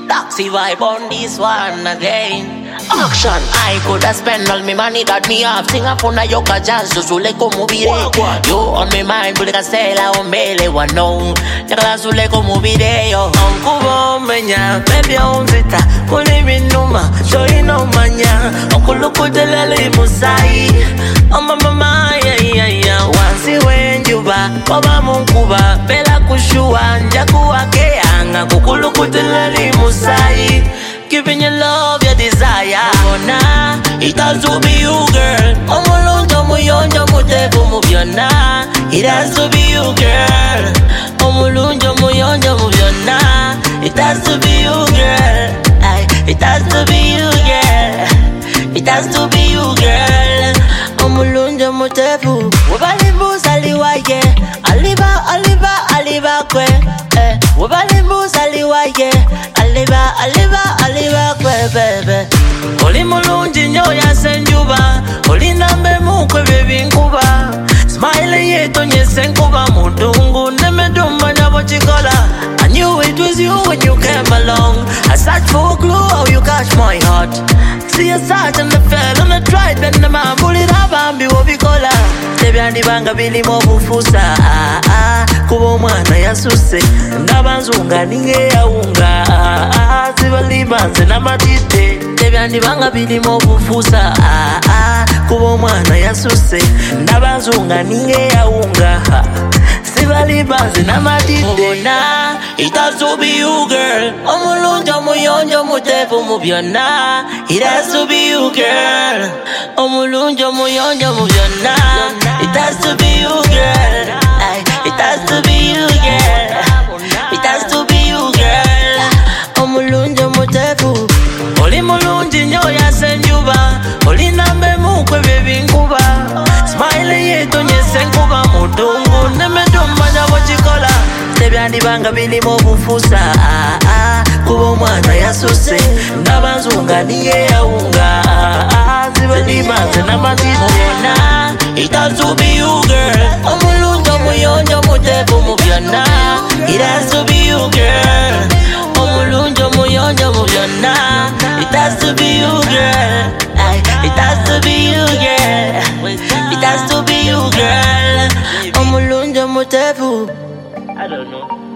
Taxi vibe on this one again. Action, I coulda spend all my money that me have. Sing up on a yoga jazz, zule como vire. You on my mind, but I say la ombele wano. Nyakala zule como vire yo. Onkubo menya, baby on zita. Kuli minuma, show you no manya. Onkuluku delele musai. Oh mama, yeah. Wansi when you ba, baba munkuba. Bela kushua, njaku wake anga. Kukuluku delele musai. Giving you love, your desire. Oh, nah, it has to be you, girl. I'm alone, I'm young, I'm it has to be you, girl. I'm alone, I'm young, it has to be you, girl. It has to be you, girl. It has to be you, girl. I'm alone, I'm Wabalimbu saliwaye, aliba kwe. Wabalimbu saliwaye, aliba kwe bebe. Oli mulungi nyo ya senjuba, oli nambe mukwe bebi nkuba. Smile yeto nye senkuba mudungu, nemedumba nyabo chikola. I knew it was you when you came along. I searched for a clue how you catch my heart. See a search and the fell on the tried, then the man bullied up and be what we call her. Tebyandi banga bili mobufusa. Kubo mwana ya suse, ndabanzunga ninge ya unga. Sibali banze na matite. Tebyandi banga bili mobufusa. Kubo mwana ya suse, ndabanzunga ninge ya unga. Sibali banze na matite. Nah, it has to be you, girl. Omulunja muyonja mutefu mubyona. It has to be you, girl. Omulunja muyonja mubyona. It has to be you, girl. It has to be you, girl. It has to be you, girl. Omulunja mutefu. Oli mulunji nyo ya senjuba. Oli nambe mukwe bebi nkuba. Smile yeto nye senkuba mudungu. Nemedumba nyabo chikola. Tebyandi banga bili mobufusa. Kubo mwana ya suse, ndabanzunga niye ya unga. Zibali banze na matite. Nah, it has to be you, girl. Omulunja muyonja mutefu mubyona. It has to be you, girl. Omulunja muyonja mubyona. It has to be you, girl. It has to be you, girl. It has to be you, girl. Omulunja mutefu. I don't know.